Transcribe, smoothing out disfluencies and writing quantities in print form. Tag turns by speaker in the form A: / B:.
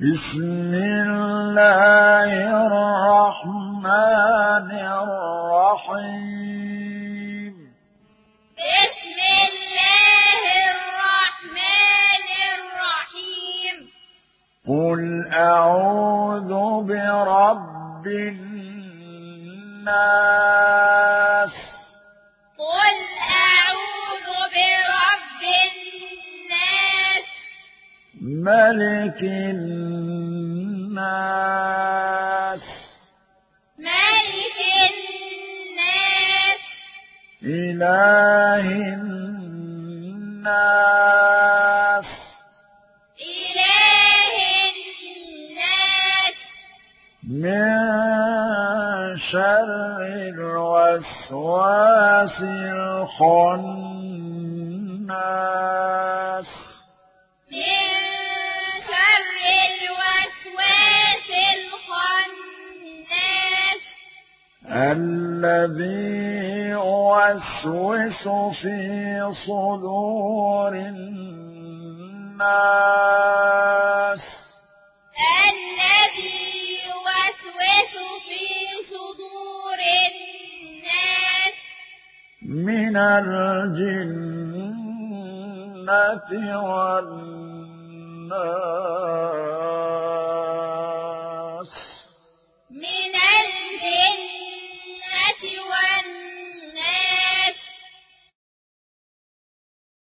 A: بسم الله الرحمن الرحيم
B: بسم الله الرحمن الرحيم
A: قل أعوذ برب الناس
B: قل أعوذ برب الناس
A: ملك الناس
B: ملك الناس
A: إله الناس
B: إله الناس
A: من شر الوسواس الخناس
B: من شر الوسواس الخناس
A: الذي يوسوس في صدور الناس
B: الذي يوسوس في صدور الناس
A: من الجنة والناس